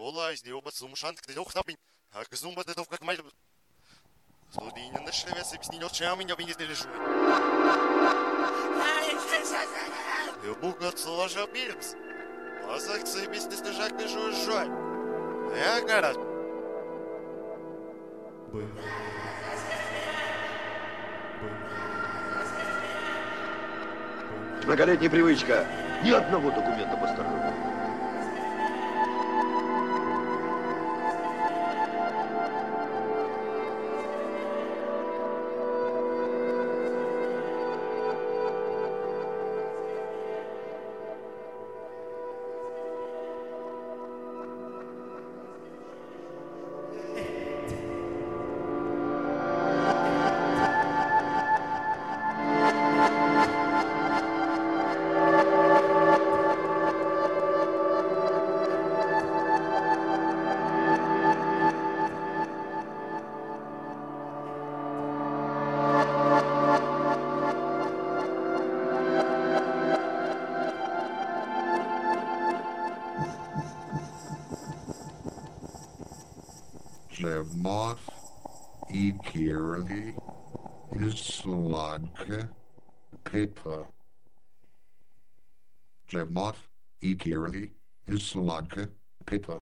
Olá, isto é uma sumachante que deu que a que zumba de que mais. Sludinha na chave, se bistinho chama, minha vinha de jui. Eu bugo de loja Birks. Mas é que se bis de já que jui. É, cara. Многолетняя привычка. Ни одного документа постороннего. Moth и Кирли из Slanka Pippa. Moth и Kирли из Slanka Pippa.